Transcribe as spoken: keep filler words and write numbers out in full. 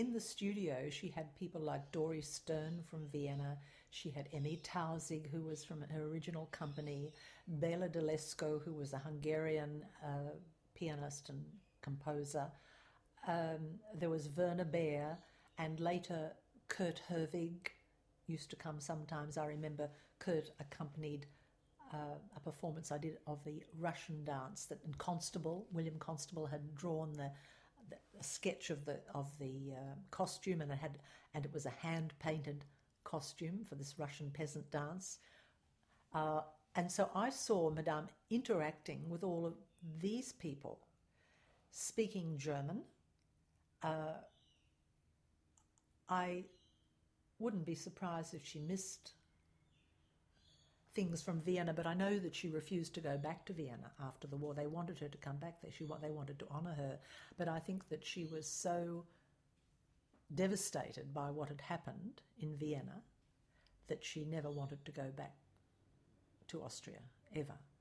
In the studio, she had people like Doris Stern from Vienna. She had Emmy Tausig, who was from her original company, Bela Delesco, who was a Hungarian uh, pianist and composer. Um, there was Werner Beer, and later Kurt Herwig used to come sometimes. I remember Kurt accompanied uh, a performance I did of the Russian dance that and Constable, William Constable, had drawn the a sketch of the of the uh, costume, and it had and it was a hand painted costume for this Russian peasant dance. Uh, and so I saw Madame interacting with all of these people, speaking German. Uh, I wouldn't be surprised if she missed things from Vienna, but I know that she refused to go back to Vienna after the war. They wanted her to come back there. She, they wanted to honour her. But I think that she was so devastated by what had happened in Vienna that she never wanted to go back to Austria, ever.